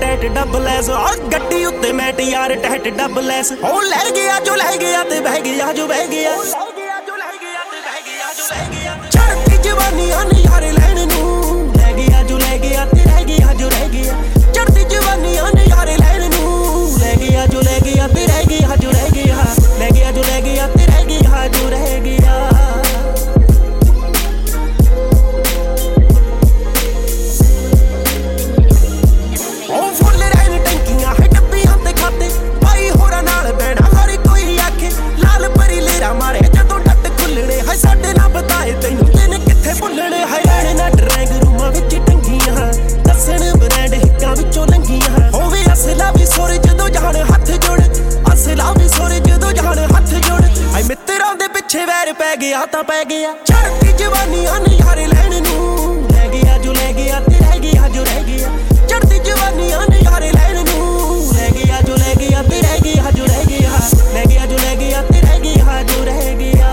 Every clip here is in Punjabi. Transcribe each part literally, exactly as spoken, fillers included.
ਟੈਟ ਡਬਲ ਐਸ ਆ ਗੱਡੀ ਉੱਤੇ ਮੈਟ ਯਾਰ ਟੈਟ ਡਬਲ ਐਸ ਉਹ ਲੈ ਗਿਆ ਜੋ ਲੈ ਗਿਆ ਤੇ ਬਹਿ ਗਿਆ ਜੋ ਬਹਿ ਗਿਆ ਚੜ੍ਹਦੀ ਜਵਾਨੀਆਂ ਨੇ ਯਾਰ ਲੈਣ ਨੂੰ ਲੈ ਗਿਆ ਜੋ ਲੈ ਗਿਆ ਤੇ ਰਹਿ ਗਿਆ ਜੋ ਰਹਿ ਗਿਆ ਚੜ੍ਹਦੀ ਜਵਾਨੀਆਂ ਨੇ ਯਾਰ ਲੈਣ ਨੂੰ ਲੈ ਗਿਆ ਜੋ ਲੈ ਗਿਆ ਤੇ ਰਹਿ ਗਿਆ ਜੋ ਰਹਿ ਗਿਆ ਲੈ ਗਿਆ ਜੋ ਲੈ ਗਿਆ ਤੇ ਰਹਿ ਗਿਆ ਜੋ ਰਹਿ ਗਿਆ ਉਹ ਫੁੱਲ ਰਹਿਣ ਟੈਂਕੀਆਂ ਹੈ ਡੱਬੀਆਂ ਤੇ ਖਾਤੇ ਭਾਈ ਹੋਰਾਂ ਨਾਲ ਬਹਿਣਾ ਹਰ ਕੋਈ ਆਖੇ ਲਾਲ ਪਰੀ ਲੇਰਾ ਮਾਰੇ ਜਦੋਂ ਡੱਟ ਖੁੱਲਣੇ ਹੈ ਸਾਡੇ ਨਾਲ ਬਤਾਏ ਤੈਨੂੰ ਦਿਨ ਕਿੱਥੇ ਭੁੱਲਣੇ ਹੈ ਰਹਿਣ ਨਾ ਡਰੈਂਗ ਰੂਮਾਂ ਵਿੱਚ ਟੰਗੀਆਂ ਦੱਸਣ ਬ੍ਰੈਂਡ ਹਿੱਕਾਂ ਵਿੱਚੋਂ ਲੰਘੀਆਂ ਹੋਵੇ ਅਸਲਾ ਵੀ ਸੁਰ ਜਦੋਂ ਜਾਣ ਹੱਥ ਜੋੜ ਅਸਲਾ ਵੀ ਸੁਰ ਜਦੋਂ ਜਾਣ ਹੱਥ ਜੋੜ ਆਈ ਮਿੱਤਰਾਂ ਦੇ ਪਿੱਛੇ ਵੈਰ ਪੈ ਗਿਆ ਤਾਂ ਪੈ ਗਿਆ ਚੜ੍ਹਦੀ ਜਵਾਨੀਆਂ ਨੇ ਯਾਰ ਲੈਣ ਨੂੰ ਲੈ ਗਿਆ ਜੋ ਲੈ ਗਿਆ ਤੇ ਰਹਿ ਗਿਆ ਜੋ ਰਹਿ ਗਿਆ ਚੜ੍ਹਦੀ ਜਵਾਨੀਆਂ ਨੇ ਯਾਰ ਲੈਣ ਨੂੰ ਲੈ ਗਿਆ ਜੋ ਲੈ ਗਿਆ ਤੇ ਰਹਿ ਗਿਆ ਜੋ ਰਹਿ ਗਿਆ ਲੈ ਗਿਆ ਜੋ ਲੈ ਗਿਆ ਤੇ ਰਹਿ ਗਿਆ ਜੋ ਰਹਿ ਗਿਆ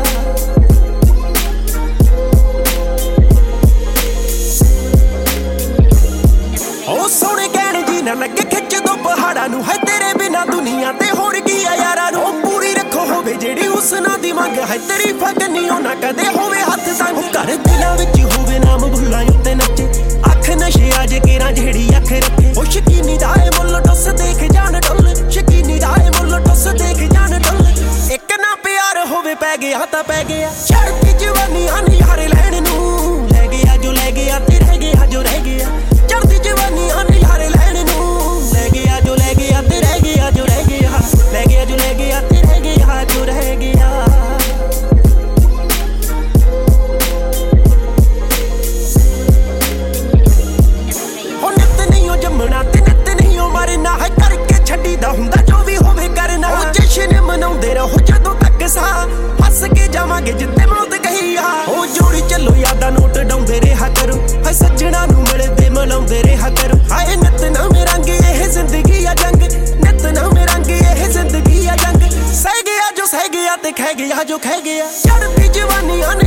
ਉਹ ਸੋਹਣੇ ਕਹਿਣ ਜੀ ਨਾ ਲੱਗੇ ਖਿੱਚ ਦੋ ਪਹਾੜਾਂ ਨੂੰ ਹੈ ਤੇਰੇ ਬਿਨਾ ਦੁਨੀਆ ਤੇ ਹੋਰ ਕੀ ਆ ਯਾਰਾਂ ਨੂੰ ਪੂਰੀ ਰੱਖੋ ਹੋਵੇ ਜਿਹੜੀ ਹੁਸਨਾ ਦੀ ਮੰਗ ਹੈ ਤੇਰੀ ਫਗਨੀ ਉਹ ਨਾ ਕਦੇ ਹੋਵੇ ਹੱਥ ਸੰਗ ਘਰ ਦਿਲਾਂ ਵਿੱਚ ਹੋਵੇ ਨਾਮ ਭੁੱਲਾਂ ਉੱਤੇ ਨੱਚੇ ਅੱਖ ਨਸ਼ੇ ਅੱਜ ਕੇਰਾਂ ਜਿਹੜੀ ਅੱਖ ਰੱਖੇ ਉਹ ਸ਼ਕੀਨੀ ਜਾਏ ਮੁੱਲ ਟੁੱਸ ਦੇਖ ਜਾਣ ਡੁੱਲ ਸ਼ਕੀਨੀ ਜਾਏ ਮੁੱਲ ਟੁੱਸ ਦੇਖ ਜਾਣ ਡੁੱਲ ਇੱਕ ਨਾ ਪਿਆਰ ਹੋਵੇ ਪੈ ਗਿਆ ਤਾਂ ਪੈ ਗਿਆ ਚੜ੍ਹਦੀ ਜਵਾਨੀਆਂ ਨੇ ਯਾਰ ਲੈਣ ਨੂੰ ਲੈ ਗਿਆ ਜੋ ਲੈ ਗਿਆ ਤੇ ਰਹਿ ਗਿਆ ਜੋ ਰਹਿ ਗਿਆ ਚੜ੍ਹਦੀ ਜਵਾਨੀਆਂ ਨੇ ਯਾਰ ਲੈਣ ਨੂੰ ਲੈ ਗਿਆ ਜੋ ਲੈ ਗਿਆ ਤੇ ਰਹਿ ਗਿਆ ਜੋ ਰਹਿ ਗਿਆ ਲੈ ਗਿਆ ਜੋ ਲੈ ਗਿਆ ਤੇ ਰਹਿ ਗਿਆ ਜੋ ਰਹਿ ਗਿਆ ਉਹ ਨਿੱਤ ਨਹੀਂ ਉਹ ਜੰਮਣਾ ਤੇ ਨਿੱਤ ਨਹੀਂ ਉਹ ਮਰਨਾ ਹੈ ਕਰਕੇ ਛੱਡੀਦਾ ਹੁੰਦਾ ਜੋ ਵੀ ਹੋਵੇ ਕਰਨਾ ਉਹ ਜਸ਼ਨ ਮਨਾਉਂਦੇ ਰਹੋ ਜਦੋਂ ਤੱਕ ਸਾਹ ਹੱਸ ਕੇ ਜਾਵਾਂਗੇ ਜਿੱਥੇ ਮੌਤ ਕਹੀ ਆ ਉਹ ਜੋੜੀ ਚੱਲੋ ਯਾਦਾਂ ਨੋਟ ਡਾਉਂਦੇ ਰਿਹਾ ਕਰੋ ਹਾਏ ਸੱਜਣਾ ਨੂੰ ਮਿਲਦੇ ਮਿਲਾਉਂਦੇ ਰਿਹਾ ਕਰੋ ਹਾਏ ਨਿੱਤ ਨਵੇਂ ਰੰਗ ਇਹ ਜ਼ਿੰਦਗੀ ਆ ਜੰਗ ਨਿੱਤ ਨਵੇਂ ਰੰਗ ਇਹ ਜ਼ਿੰਦਗੀ ਆ ਜੰਗ ਸਹਿ ਗਿਆ ਜੋ ਸਹਿ ਗਿਆ ਤੇ ਖਹਿ ਗਿਆ ਜੋ ਖਹਿ ਗਿਆ ਚੜ੍ਹਦੀ ਜਵਾਨੀਆਂ